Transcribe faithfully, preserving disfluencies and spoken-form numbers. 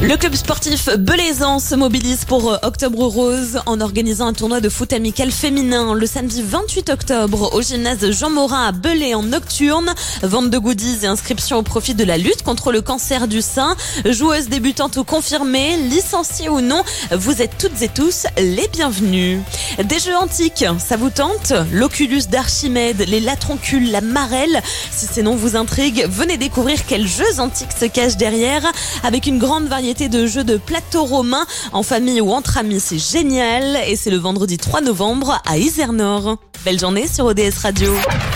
Le club sportif Belaisan se mobilise pour Octobre Rose en organisant un tournoi de foot amical féminin le samedi vingt-huit octobre au gymnase Jean Morin à Belay en nocturne. Vente de goodies et inscription au profit de la lutte contre le cancer du sein. Joueuses débutantes ou confirmées, licenciées ou non, vous êtes toutes et tous les bienvenus. Des jeux antiques, ça vous tente? L'Oculus d'Archimède, les Latroncules, la Marelle. Si ces noms vous intriguent, venez découvrir quels jeux antiques se cachent derrière. Avec une grande variété de jeux de plateau romain en famille ou entre amis, c'est génial et c'est le vendredi trois novembre à Izernore. Belle journée sur O D S Radio.